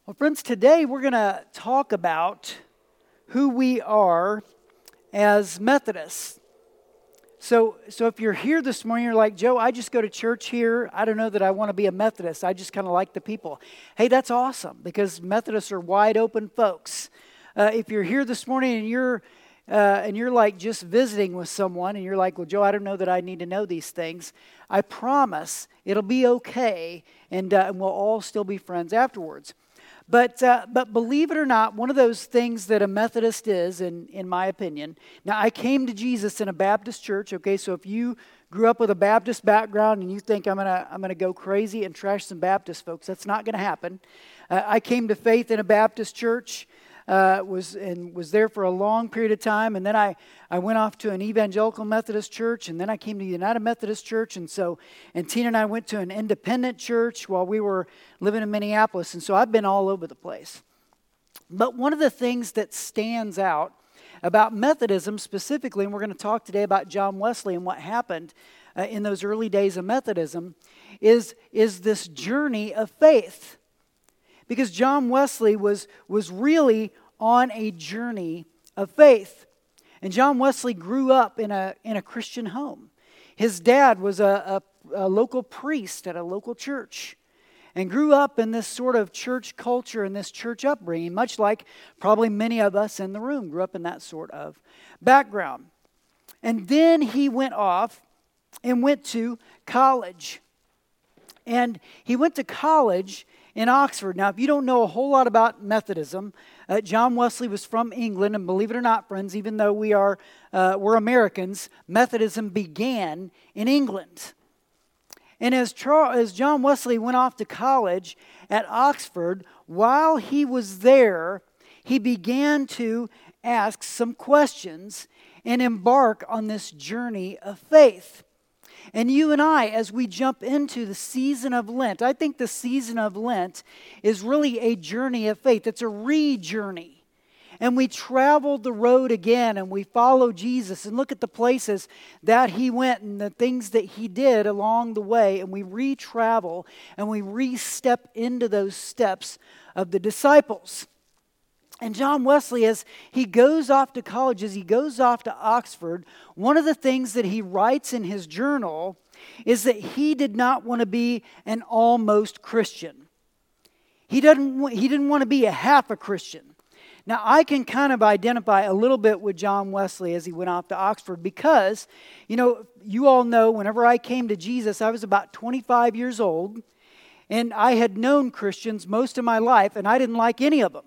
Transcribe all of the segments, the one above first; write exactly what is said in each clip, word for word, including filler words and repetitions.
Well, friends, today we're going to talk about who we are as Methodists. So, so if you're here this morning, you're like, Joe, I just go to church here. I don't know that I want to be a Methodist. I just kind of like the people. Hey, that's awesome because Methodists are wide open folks. Uh, if you're here this morning and you're uh, and you're like just visiting with someone and you're like, well, Joe, I don't know that I need to know these things. I promise it'll be okay, and, uh, and we'll all still be friends afterwards. But uh, but believe it or not, one of those things that a Methodist is, in, in my opinion, now I came to Jesus in a Baptist church, okay, so if you grew up with a Baptist background and you think I'm gonna I'm gonna go crazy and trash some Baptist folks, that's not gonna happen. Uh, I came to faith in a Baptist church, uh, was and was there for a long period of time, and then I, I went off to an Evangelical Methodist church, and then I came to the United Methodist Church, and so and Tina and I went to an independent church while we were living in Minneapolis, and so I've been all over the place. But one of the things that stands out about Methodism specifically, and we're going to talk today about John Wesley and what happened uh, in those early days of Methodism, is, is this journey of faith. Because John Wesley was, was really on a journey of faith. And John Wesley grew up in a, in a Christian home. His dad was a, a, a local priest at a local church and grew up in this sort of church culture and this church upbringing, much like probably many of us in the room grew up in that sort of background. And then he went off and went to college. And he went to college in Oxford. Now, if you don't know a whole lot about Methodism, uh, John Wesley was from England, and believe it or not, friends, even though we are uh, we're Americans, Methodism began in England. And as, Charles, as John Wesley went off to college at Oxford, while he was there, he began to ask some questions and embark on this journey of faith. And you and I, as we jump into the season of Lent, I think the season of Lent is really a journey of faith. It's a re-journey. And we travel the road again and we follow Jesus and look at the places that he went and the things that he did along the way. And we re-travel and we re-step into those steps of the disciples. And John Wesley, as he goes off to college, as he goes off to Oxford, one of the things that he writes in his journal is that he did not want to be an almost Christian. He didn't, he didn't want to be a half a Christian. Now, I can kind of identify a little bit with John Wesley as he went off to Oxford because, you know, you all know whenever I came to Jesus, I was about twenty-five years old, and I had known Christians most of my life, and I didn't like any of them.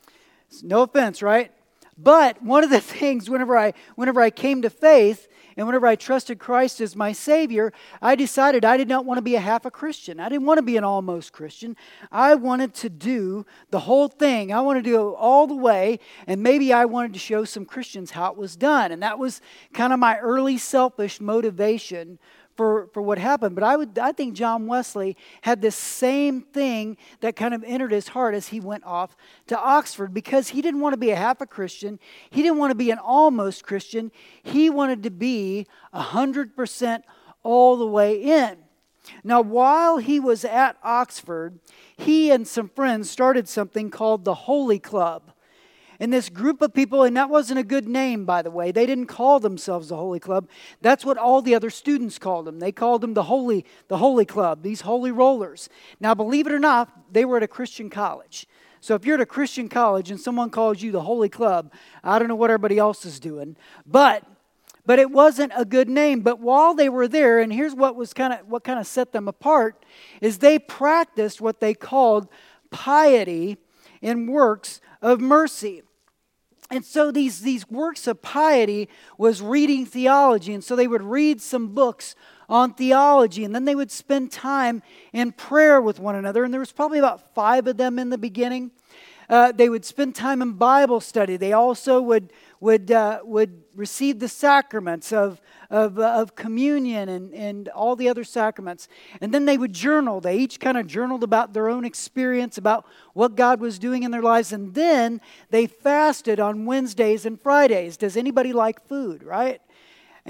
No offense, right? But one of the things whenever I whenever I came to faith and whenever I trusted Christ as my Savior, I decided I did not want to be a half a Christian. I didn't want to be an almost Christian. I wanted to do the whole thing. I wanted to go all the way, and maybe I wanted to show some Christians how it was done. And that was kind of my early selfish motivation For, for what happened. But I would I think John Wesley had this same thing that kind of entered his heart as he went off to Oxford, because he didn't want to be a half a Christian. He didn't want to be an almost Christian. He wanted to be one hundred percent all the way in. Now, while he was at Oxford, he and some friends started something called the Holy Club. And this group of people, and that wasn't a good name, by the way. They didn't call themselves the Holy Club. That's what all the other students called them. They called them the Holy, the Holy Club, these holy rollers. Now, believe it or not, they were at a Christian college. So if you're at a Christian college and someone calls you the Holy Club, I don't know what everybody else is doing. But but it wasn't a good name. But while they were there, and here's what was kind of what kind of set them apart, is they practiced what they called piety in works of mercy. And so these, these works of piety was reading theology. And so they would read some books on theology. And then they would spend time in prayer with one another. And there was probably about five of them in the beginning. Uh, they would spend time in Bible study. They also would would uh, would receive the sacraments of of, uh, of communion and, and all the other sacraments. And then they would journal. They each kind of journaled about their own experience, about what God was doing in their lives. And then they fasted on Wednesdays and Fridays. Does anybody like food, right?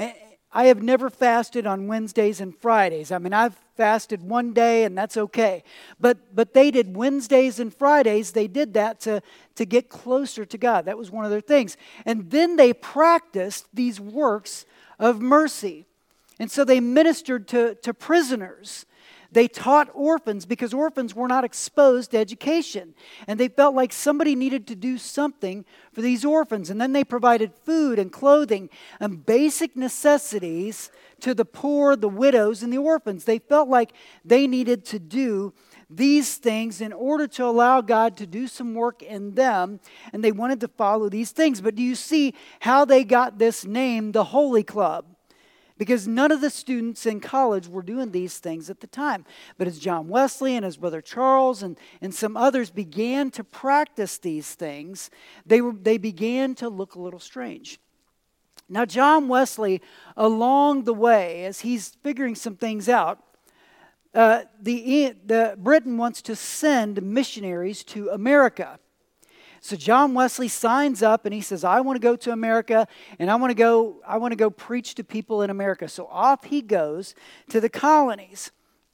I have never fasted on Wednesdays and Fridays. I mean, I've fasted one day and that's okay. But but they did Wednesdays and Fridays. They did that to, to get closer to God. That was one of their things. And then they practiced these works of mercy. And so they ministered to, to prisoners. They taught orphans because orphans were not exposed to education. And they felt like somebody needed to do something for these orphans. And then they provided food and clothing and basic necessities to the poor, the widows, and the orphans. They felt like they needed to do these things in order to allow God to do some work in them. And they wanted to follow these things. But do you see how they got this name, the Holy Club? Because none of the students in college were doing these things at the time. But as John Wesley and his brother Charles and, and some others began to practice these things, they, were, they began to look a little strange. Now, John Wesley, along the way, as he's figuring some things out, uh, the, the Britain wants to send missionaries to America. So John Wesley signs up and he says, I want to go to America and I want to go, I want to go preach to people in America. So off he goes to the colonies.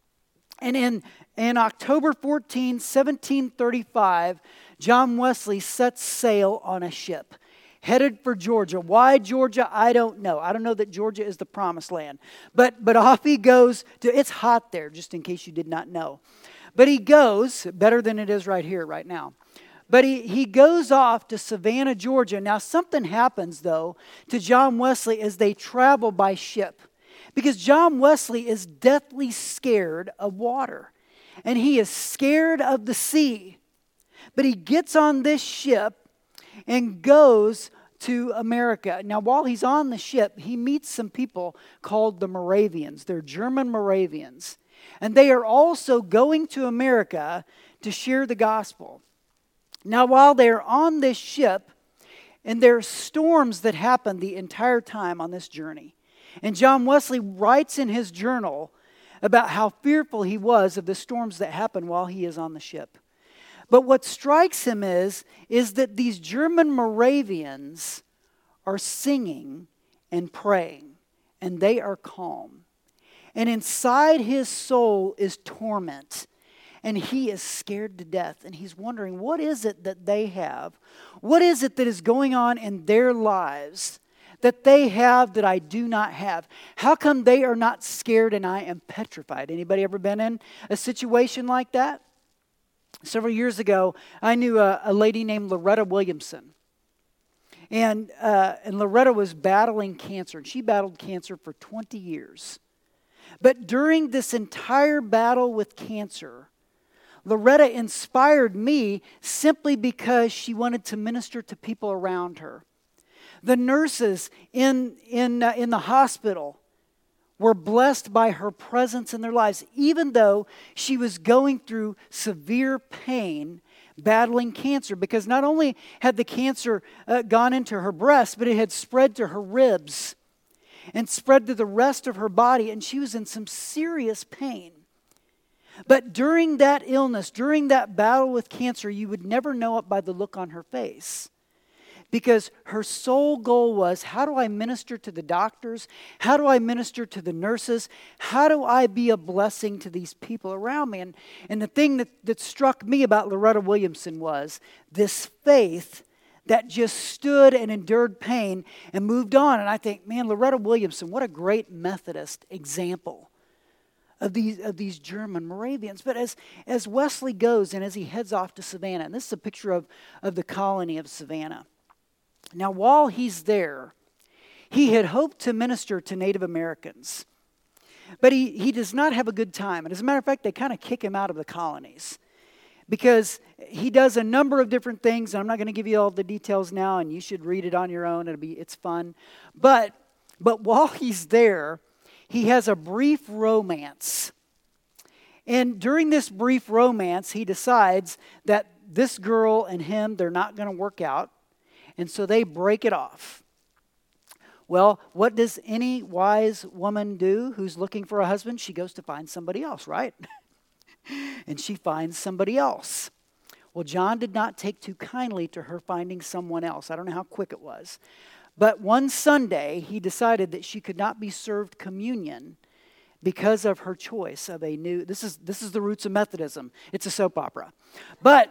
And in, in October fourteenth, seventeen thirty-five, John Wesley sets sail on a ship, headed for Georgia. Why Georgia? I don't know. I don't know that Georgia is the promised land. But, but off he goes to, it's hot there, just in case you did not know. But he goes, better than it is right here, right now. But he, he goes off to Savannah, Georgia. Now, something happens, though, to John Wesley as they travel by ship. Because John Wesley is deathly scared of water. And he is scared of the sea. But he gets on this ship and goes to America. Now, while he's on the ship, he meets some people called the Moravians. They're German Moravians. And they are also going to America to share the gospel. Now, while they're on this ship, and there are storms that happen the entire time on this journey. And John Wesley writes in his journal about how fearful he was of the storms that happen while he is on the ship. But what strikes him is, is that these German Moravians are singing and praying, and they are calm. And inside his soul is torment. And he is scared to death. And he's wondering, what is it that they have? What is it that is going on in their lives that they have that I do not have? How come they are not scared and I am petrified? Anybody ever been in a situation like that? Several years ago, I knew a, a lady named Loretta Williamson. And, uh, and Loretta was battling cancer. And she battled cancer for twenty years. But during this entire battle with cancer, Loretta inspired me simply because she wanted to minister to people around her. The nurses in, in, uh, in the hospital were blessed by her presence in their lives, even though she was going through severe pain battling cancer. Because not only had the cancer uh, gone into her breast, but it had spread to her ribs and spread to the rest of her body, and she was in some serious pain. But during that illness, during that battle with cancer, you would never know it by the look on her face. Because her sole goal was, how do I minister to the doctors? How do I minister to the nurses? How do I be a blessing to these people around me? And, and the thing that, that struck me about Loretta Williamson was this faith that just stood and endured pain and moved on. And I think, man, Loretta Williamson, what a great Methodist example of these of these German Moravians. But as, as Wesley goes and as he heads off to Savannah, and this is a picture of, of the colony of Savannah. Now, while he's there, he had hoped to minister to Native Americans. But he, he does not have a good time. And as a matter of fact, they kind of kick him out of the colonies. Because he does a number of different things. And I'm not going to give you all the details now, and you should read it on your own. It'll be it's fun. But but while he's there, he has a brief romance. And during this brief romance, he decides that this girl and him, they're not going to work out. And so they break it off. Well, what does any wise woman do who's looking for a husband? She goes to find somebody else, right? And she finds somebody else. Well, John did not take too kindly to her finding someone else. I don't know how quick it was. But one Sunday, he decided that she could not be served communion because of her choice of a new, this is this is the roots of Methodism. It's a soap opera. But,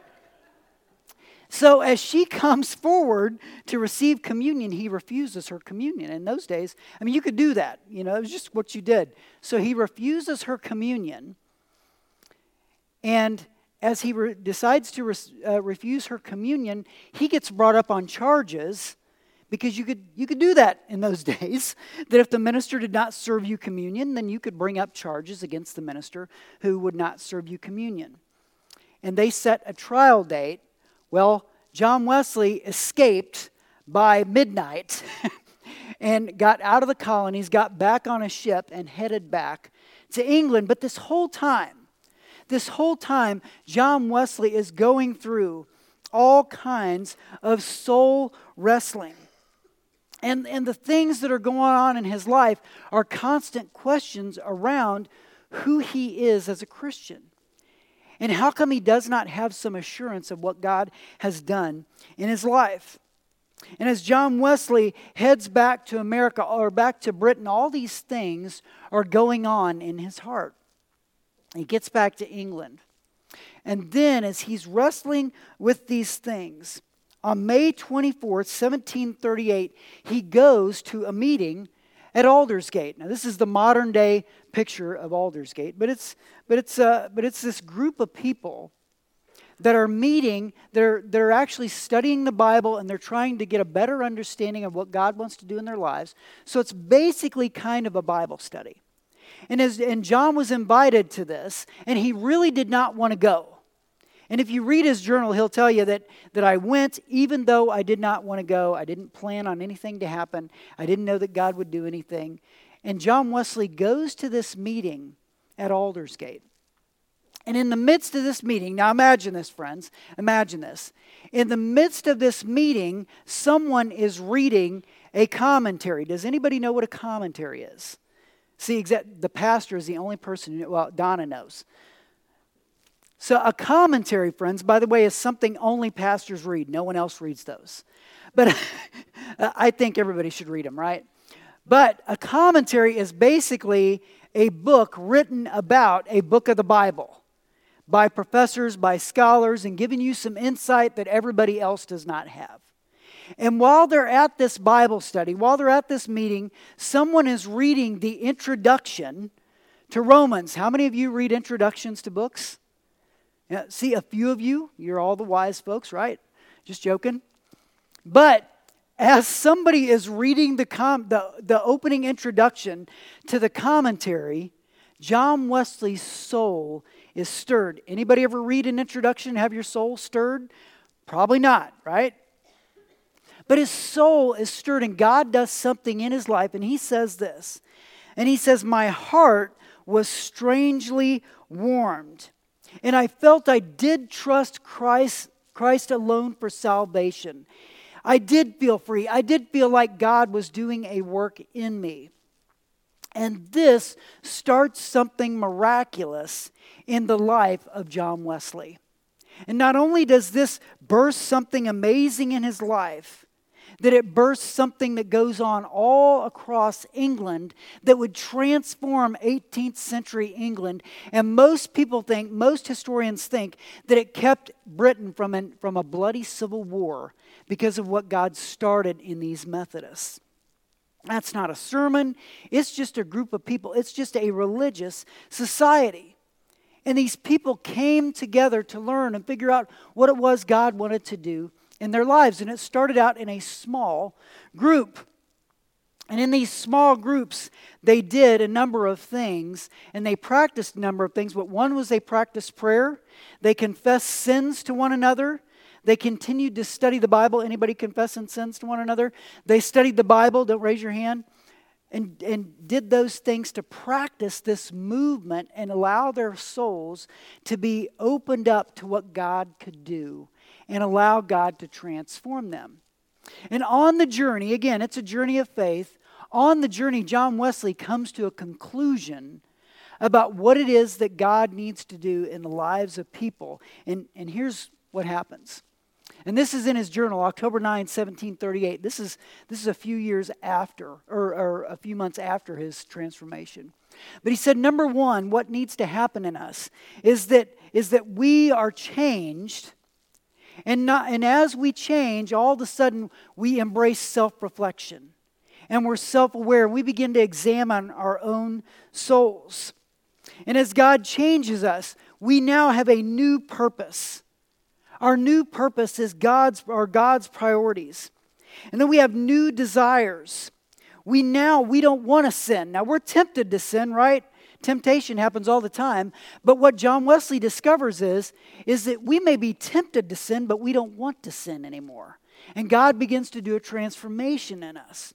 so as she comes forward to receive communion, he refuses her communion. In those days, I mean, you could do that. You know, it was just what you did. So he refuses her communion. And as he re- decides to re- uh, refuse her communion, he gets brought up on charges. Because you could you could do that in those days, that if the minister did not serve you communion, then you could bring up charges against the minister who would not serve you communion. And they set a trial date. Well, John Wesley escaped by midnight and got out of the colonies, got back on a ship and headed back to England. But this whole time, this whole time, John Wesley is going through all kinds of soul wrestling. And, and the things that are going on in his life are constant questions around who he is as a Christian. And how come he does not have some assurance of what God has done in his life? And as John Wesley heads back to America or back to Britain, all these things are going on in his heart. He gets back to England. And then as he's wrestling with these things, on May twenty-fourth, seventeen thirty-eight, he goes to a meeting at Aldersgate. Now, this is the modern day picture of Aldersgate, but it's but it's uh, but it's this group of people that are meeting. They're they're actually studying the Bible, and they're trying to get a better understanding of what God wants to do in their lives. So it's basically kind of a Bible study. And as and John was invited to this, and he really did not want to go. And if you read his journal, he'll tell you that, that I went even though I did not want to go. I didn't plan on anything to happen. I didn't know that God would do anything. And John Wesley goes to this meeting at Aldersgate. And in the midst of this meeting, now imagine this, friends. Imagine this. In the midst of this meeting, someone is reading a commentary. Does anybody know what a commentary is? See, exact, the pastor is the only person who, well, Donna knows. So a commentary, friends, by the way, is something only pastors read. No one else reads those. But I think everybody should read them, right? But a commentary is basically a book written about a book of the Bible by professors, by scholars, and giving you some insight that everybody else does not have. And while they're at this Bible study, while they're at this meeting, someone is reading the introduction to Romans. How many of you read introductions to books? Yeah, see, a few of you, you're all the wise folks, right? Just joking. But as somebody is reading the, com- the, the opening introduction to the commentary, John Wesley's soul is stirred. Anybody ever read an introduction and have your soul stirred? Probably not, right? But his soul is stirred, and God does something in his life, and he says this. And he says, my heart was strangely warmed. And I felt I did trust Christ, Christ alone for salvation. I did feel free. I did feel like God was doing a work in me. And this starts something miraculous in the life of John Wesley. And not only does this burst something amazing in his life, that it bursts something that goes on all across England that would transform eighteenth century England. And most people think, most historians think, that it kept Britain from, an, from a bloody civil war because of what God started in these Methodists. That's not a sermon. It's just a group of people. It's just a religious society. And these people came together to learn and figure out what it was God wanted to do in their lives. And it started out in a small group. And in these small groups, they did a number of things, and they practiced a number of things. But one was they practiced prayer. They confessed sins to one another. They continued to study the Bible. Anybody confessing sins to one another? They studied the Bible. Don't raise your hand. And, and did those things to practice this movement and allow their souls to be opened up to what God could do and allow God to transform them. And on the journey, again, it's a journey of faith. On the journey, John Wesley comes to a conclusion about what it is that God needs to do in the lives of people. And, and here's what happens. And this is in his journal, October ninth, seventeen thirty-eight. This is, this is a few years after, or, or a few months after his transformation. But he said, number one, what needs to happen in us is that, is that we are changed. And, not, and as we change, all of a sudden, we embrace self-reflection. And we're self-aware. We begin to examine our own souls. And as God changes us, we now have a new purpose. Our new purpose is God's, are God's priorities. And then we have new desires. We now, we don't want to sin. Now we're tempted to sin, right? Temptation happens all the time. But what John Wesley discovers is, is that we may be tempted to sin, but we don't want to sin anymore. And God begins to do a transformation in us.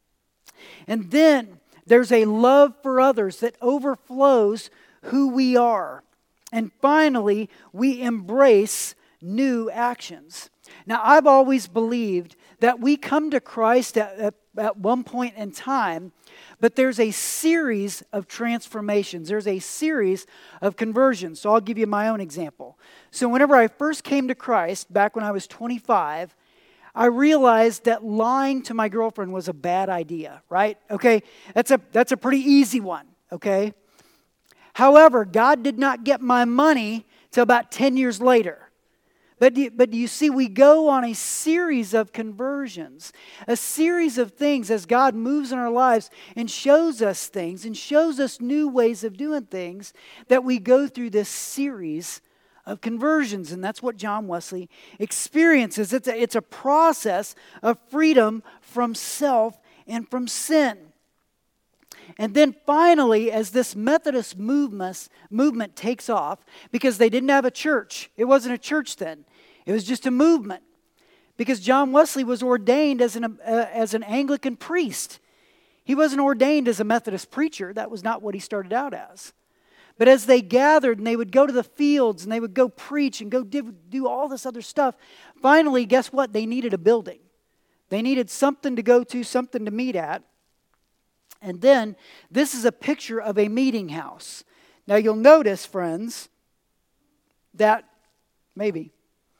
And then there's a love for others that overflows who we are. And finally, we embrace new actions. Now, I've always believed that we come to Christ at, at, at one point in time, but there's a series of transformations. There's a series of conversions. So I'll give you my own example. So whenever I first came to Christ, back when I was twenty-five, I realized that lying to my girlfriend was a bad idea, right? Okay, that's a, that's a pretty easy one, okay? However, God did not get my money till about ten years later. But do, but do you see, we go on a series of conversions, a series of things as God moves in our lives and shows us things and shows us new ways of doing things, that we go through this series of conversions. And that's what John Wesley experiences. It's a, it's a process of freedom from self and from sin. And then finally, as this Methodist movement, movement takes off, because they didn't have a church. It wasn't a church then. It was just a movement. Because John Wesley was ordained as an, uh, as an Anglican priest. He wasn't ordained as a Methodist preacher. That was not what he started out as. But as they gathered and they would go to the fields and they would go preach and go do, do all this other stuff, finally, guess what? They needed a building. They needed something to go to, something to meet at. And then, this is a picture of a meeting house. Now, you'll notice, friends, that, maybe,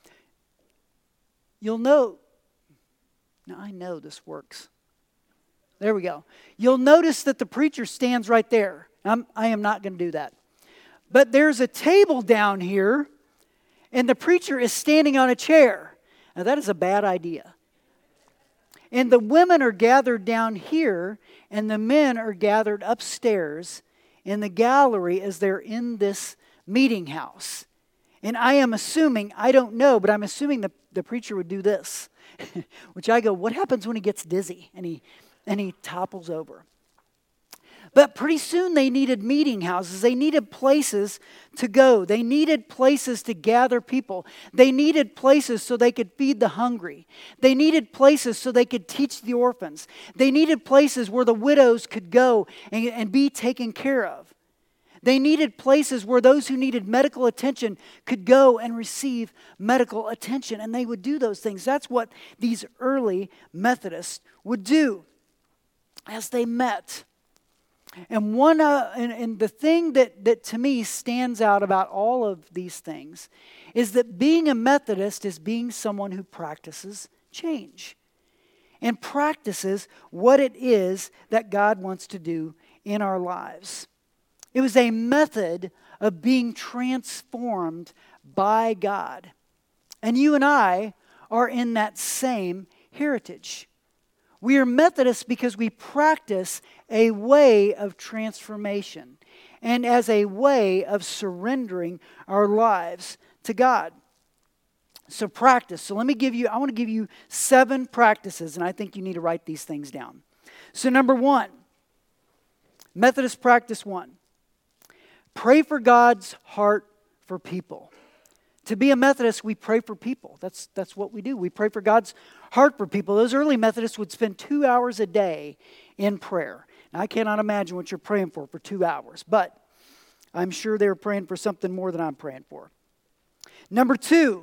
you'll note, now I know this works. There we go. You'll notice that the preacher stands right there. I'm, I am not going to do that. But there's a table down here, and the preacher is standing on a chair. Now, that is a bad idea. And the women are gathered down here, and the men are gathered upstairs in the gallery as they're in this meeting house. And I am assuming, I don't know, but I'm assuming the, the preacher would do this. Which I go, what happens when he gets dizzy and he and he topples over? But pretty soon they needed meeting houses. They needed places to go. They needed places to gather people. They needed places so they could feed the hungry. They needed places so they could teach the orphans. They needed places where the widows could go and, and be taken care of. They needed places where those who needed medical attention could go and receive medical attention. And they would do those things. That's what these early Methodists would do as they met. And one, uh, and, and the thing that, that to me stands out about all of these things is that being a Methodist is being someone who practices change and practices what it is that God wants to do in our lives. It was a method of being transformed by God. And you and I are in that same heritage. We are Methodists because we practice a way of transformation and as a way of surrendering our lives to God. So practice. So let me give you, I want to give you seven practices, and I think you need to write these things down. So number one, Methodist practice one. Pray for God's heart for people. To be a Methodist, we pray for people. That's, that's what we do. We pray for God's heart for people. Those early Methodists would spend two hours a day in prayer. Now, I cannot imagine what you're praying for for two hours, but I'm sure they were praying for something more than I'm praying for. Number two,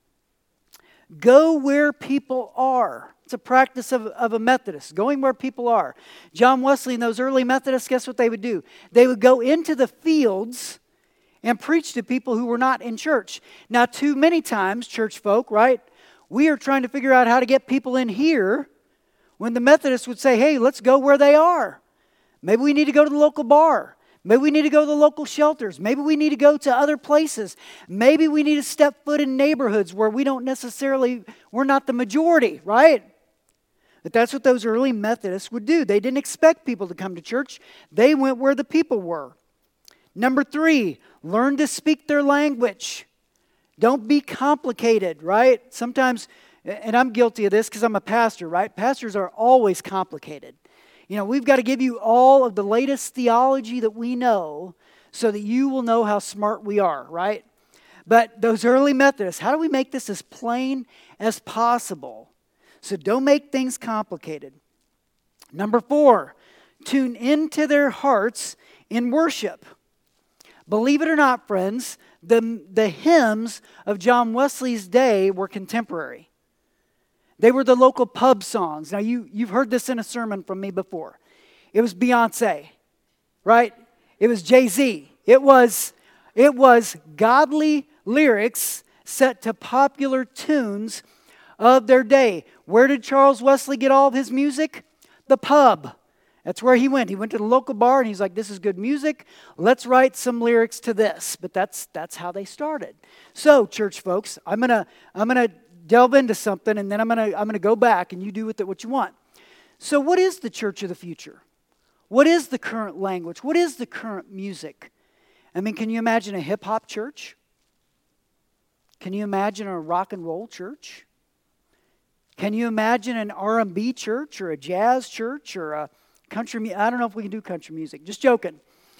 go where people are. It's a practice of, of a Methodist, going where people are. John Wesley and those early Methodists, guess what they would do? They would go into the fields and preach to people who were not in church. Now, too many times, church folk, right, we are trying to figure out how to get people in here when the Methodists would say, hey, let's go where they are. Maybe we need to go to the local bar. Maybe we need to go to the local shelters. Maybe we need to go to other places. Maybe we need to step foot in neighborhoods where we don't necessarily, we're not the majority, right? But that's what those early Methodists would do. They didn't expect people to come to church. They went where the people were. Number three, learn to speak their language. Don't be complicated, right? Sometimes, and I'm guilty of this because I'm a pastor, right? Pastors are always complicated. You know, we've got to give you all of the latest theology that we know so that you will know how smart we are, right? But those early Methodists, how do we make this as plain as possible? So don't make things complicated. Number four, tune into their hearts in worship. Believe it or not, friends, the, the hymns of John Wesley's day were contemporary. They were the local pub songs. Now, you, you've heard this in a sermon from me before. It was Beyonce, right? It was Jay-Z. It was, it was godly lyrics set to popular tunes of their day. Where did Charles Wesley get all of his music? The pub. That's where he went. He went to the local bar and he's like, this is good music. Let's write some lyrics to this. But that's that's how they started. So, church folks, I'm gonna I'm gonna delve into something and then I'm gonna I'm gonna go back and you do with it what you want. So, what is the church of the future? What is the current language? What is the current music? I mean, can you imagine a hip hop church? Can you imagine a rock and roll church? Can you imagine an R and B church or a jazz church or a country music? I don't know if we can do country music. Just joking.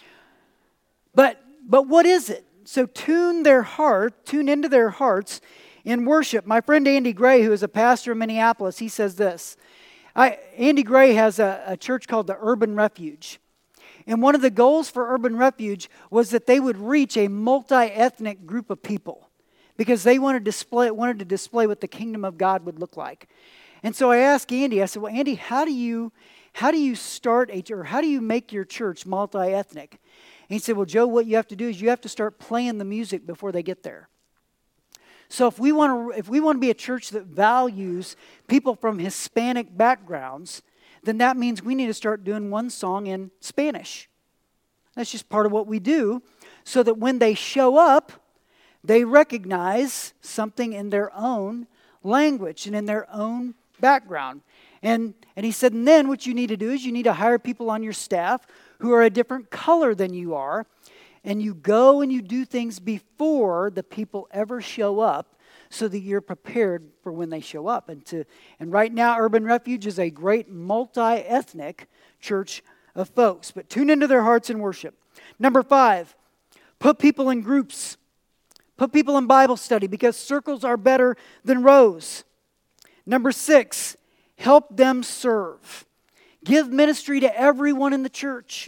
But but what is it? So tune their heart, tune into their hearts in worship. My friend Andy Gray, who is a pastor in Minneapolis, he says this. I, Andy Gray has a, a church called the Urban Refuge. And one of the goals for Urban Refuge was that they would reach a multi-ethnic group of people because they wanted to display, wanted to display what the kingdom of God would look like. And so I asked Andy, I said, well, Andy, how do you how do you start a or how do you make your church multi-ethnic? And he said, well, Joe, what you have to do is you have to start playing the music before they get there. So if we want to if we want to be a church that values people from Hispanic backgrounds, then that means we need to start doing one song in Spanish. That's just part of what we do so that when they show up, they recognize something in their own language and in their own background. And, and he said, and then what you need to do is you need to hire people on your staff who are a different color than you are. And you go and you do things before the people ever show up so that you're prepared for when they show up. And, to, and right now, Urban Refuge is a great multi-ethnic church of folks. But tune into their hearts in worship. Number five, put people in groups. Put people in Bible study because circles are better than rows. Number six, help them serve. Give ministry to everyone in the church.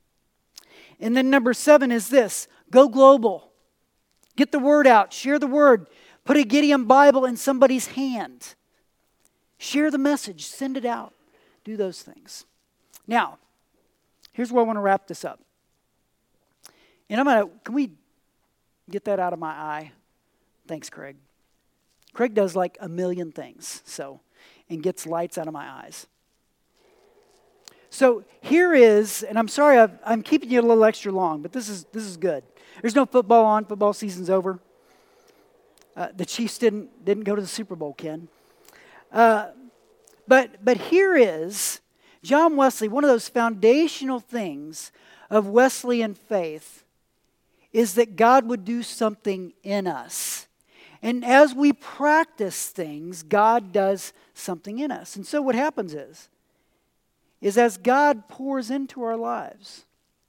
And then number seven is this, go global. Get the word out, share the word. Put a Gideon Bible in somebody's hand. Share the message, send it out. Do those things. Now, here's where I want to wrap this up. And I'm going to, can we get that out of my eye? Thanks, Craig. Craig does like a million things, so, and gets lights out of my eyes. So here is, and I'm sorry I've, I'm keeping you a little extra long, but this is this is good. There's no football on. Football season's over. Uh, the Chiefs didn't didn't go to the Super Bowl, Ken. Uh, but but here is John Wesley. One of those foundational things of Wesleyan faith is that God would do something in us. And as we practice things, God does something in us. And so what happens is, is as God pours into our lives,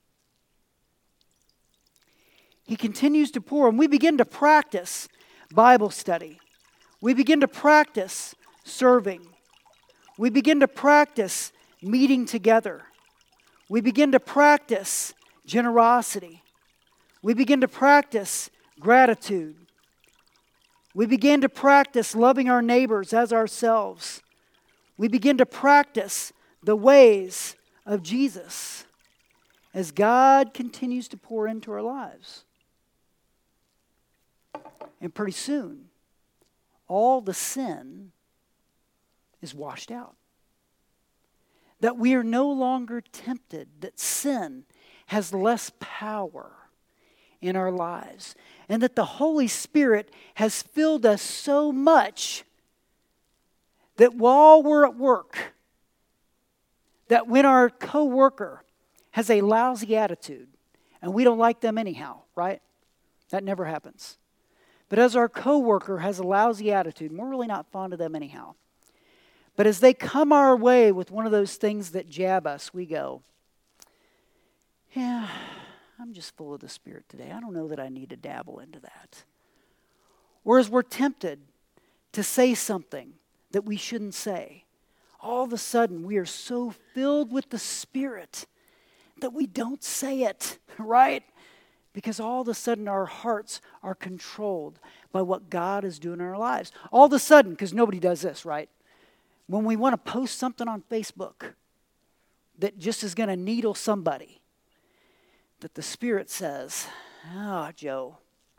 He continues to pour, and we begin to practice Bible study. We begin to practice serving. We begin to practice meeting together. We begin to practice generosity. We begin to practice gratitude. We begin to practice loving our neighbors as ourselves. We begin to practice the ways of Jesus as God continues to pour into our lives. And pretty soon, all the sin is washed out. That we are no longer tempted, that sin has less power in our lives, and that the Holy Spirit has filled us so much that while we're at work, that when our coworker has a lousy attitude, and we don't like them anyhow, right? That never happens. But as our coworker has a lousy attitude, and we're really not fond of them anyhow, but as they come our way with one of those things that jab us, we go, yeah, I'm just full of the Spirit today. I don't know that I need to dabble into that. Whereas we're tempted to say something that we shouldn't say, all of a sudden we are so filled with the Spirit that we don't say it, right? Because all of a sudden our hearts are controlled by what God is doing in our lives. All of a sudden, because nobody does this, right? When we want to post something on Facebook that just is going to needle somebody, that the Spirit says, oh, Joe,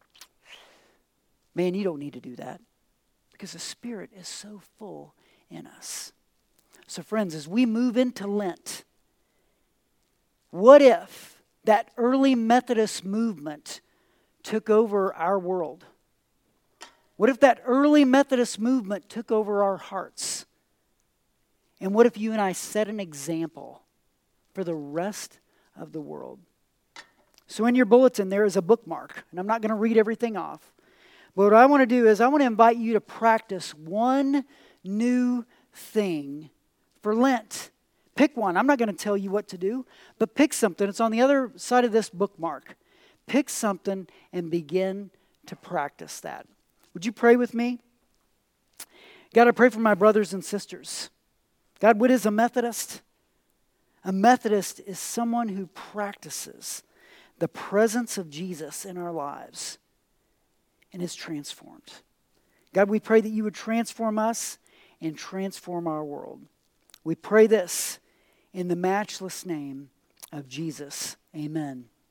man, you don't need to do that. Because the Spirit is so full in us. So friends, as we move into Lent, what if that early Methodist movement took over our world? What if that early Methodist movement took over our hearts? And what if you and I set an example for the rest of the world? So in your bulletin there is a bookmark, and I'm not going to read everything off. But what I want to do is I want to invite you to practice one new thing for Lent. Pick one. I'm not going to tell you what to do, but pick something. It's on the other side of this bookmark. Pick something and begin to practice that. Would you pray with me? God, I pray for my brothers and sisters. God, what is a Methodist? A Methodist is someone who practices the presence of Jesus in our lives and is transformed. God, we pray that you would transform us and transform our world. We pray this in the matchless name of Jesus. Amen.